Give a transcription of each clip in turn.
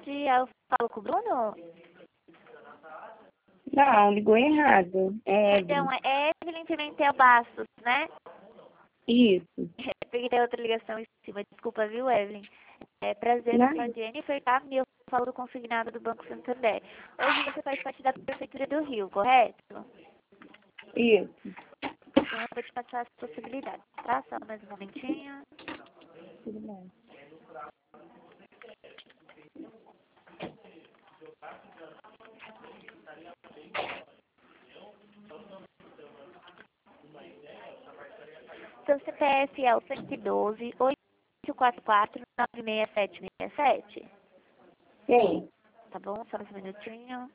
dia, eu falo com o Bruno? Não, ligou errado. É Então, Evelyn. é Evelyn Pimentel Bastos, né? Isso. Peguei outra ligação em cima, desculpa, viu, Evelyn? É prazer, eu sou a Não? Jennifer, tá? E eu falo do consignado do Banco Santander. Hoje você faz parte da Prefeitura do Rio, correto? Isso. Então eu vou te passar as possibilidades, tá? Só mais um momentinho. Tudo bem. Seu CPF é o 112 844 96767. Sim. Tá bom? Só mais um minutinho.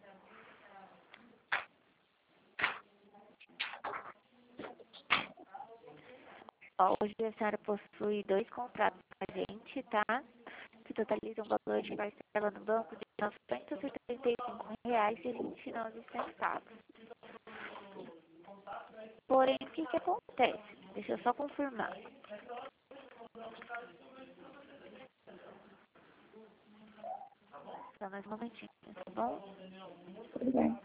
Ó, hoje a senhora possui 2 contratos com a gente, tá? Que totalizam um valor de parcela no banco de R$ 975,29. Porém, o que acontece? Deixa eu só confirmar. Só mais um momentinho, tá bom? Tudo bem.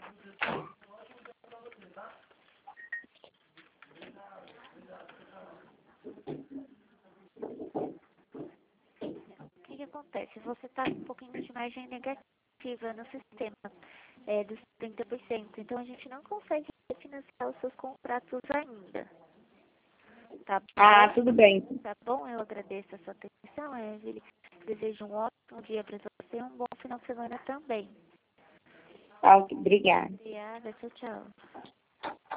O que acontece? Você está com um pouquinho de margem negativa no sistema, dos 30%. Então, a gente não consegue financiar os seus contratos ainda. Tá Ah, bom? tudo bem. Tá bom? Eu agradeço a sua atenção, Evelyn. Desejo um ótimo dia para você e um bom final de semana também. Tá, ok. Obrigada. Obrigada. Tchau, tchau.